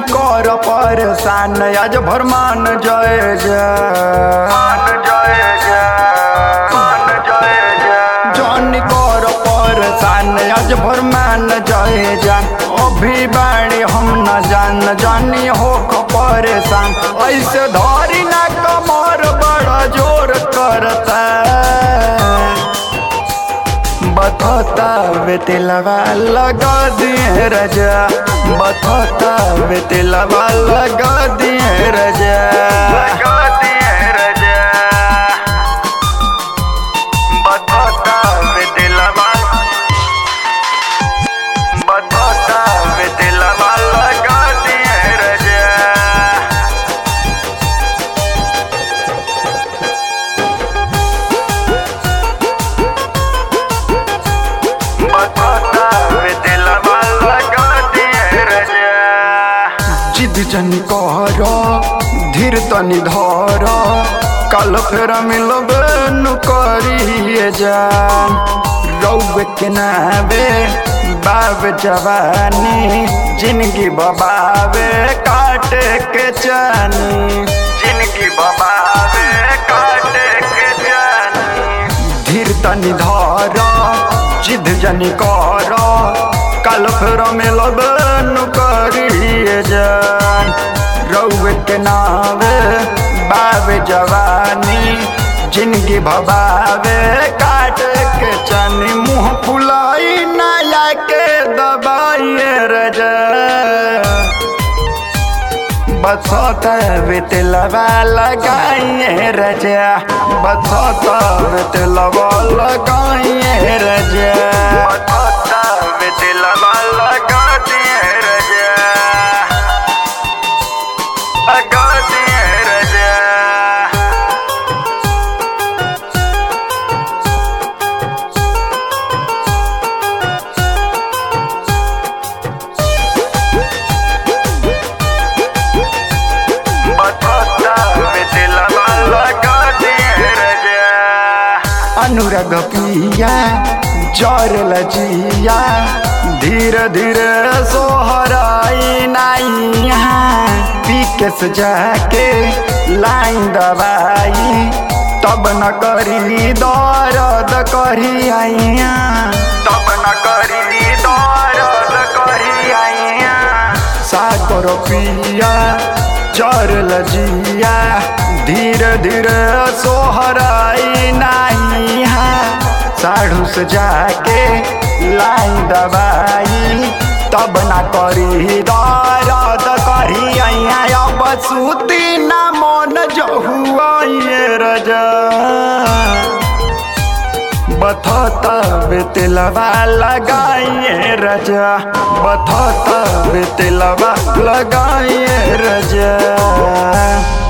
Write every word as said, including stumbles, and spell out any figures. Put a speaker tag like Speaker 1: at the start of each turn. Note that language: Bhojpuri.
Speaker 1: कर परेशान आज भर मान जय जय मान जय जय मान जय जय जानी कर परेशान आज भर मान जय जान अभी बाणी हम न जान जानी हो परेशान ऐसे धरी ना कमर बड़ा जोर करता बथता बेतिलवा लगा दिए रजा बथता बेतिलवा लगा दिए रजा लगा दिए रजा बथता बेतिलवा बथता बेतिलवा लगा दिए रजा जिद जन कर धीर तनी धर कल फेर मिलबे नु करिए जान रौवे के नावे बाब जवानी जिंदगी बबावे काटे के चानी जिंदगी बबावे काटे के चानी धीर तनी धर जिद जनी कर कल फेर मिलबे नु करिए जान रौवे के नावे बाबे जवानी जिंदगी भबावे काट के चनी मुँह फुलाई नया के दबाइए रजा बथता बेतिलवा लगाइए रजा बथता बेतिलवा लगाइए रजा बथता बेतिलवा लगा दिए रजा लगा दिए रजा अनुराग पिया जर लजिया धीरे धीरे सोहराई नाइया पीके से जाके लाइन दबाई तब न करी दर्द करी आइया तब न करी दर्द करी आइया सागर पिया जर लजिया धीरे धीरे सोहराई नाइया साढ़ू से जाके लाइन दबाई तब ना करी दर्द करी आइया अब सूती ना मन जो हुआ ये रजा बथता बेतिलवा लगाइए रजा बथता बेतिलवा लगाइए रजा।